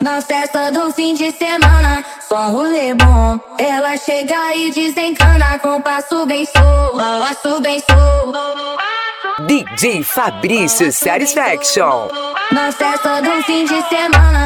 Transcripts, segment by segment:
Na festa do fim de semana, só rolê bom. Ela chega e desencana com passo bem passo bem DJ Fabrício Satisfaction. Na festa do fim de semana.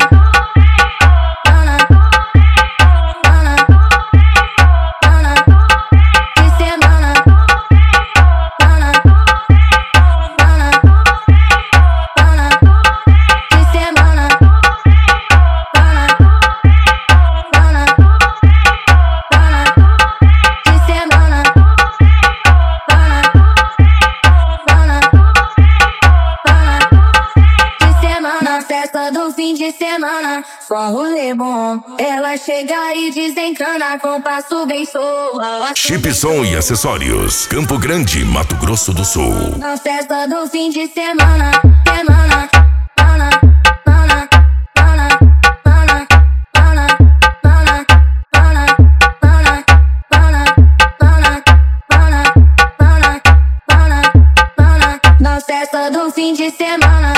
Do fim de semana, só rolê bom. Ela chega e desencana com passo bem Chipson e acessórios, Campo Grande, Mato Grosso do Sul. Na festa do fim de semana, na festa do fim de semana.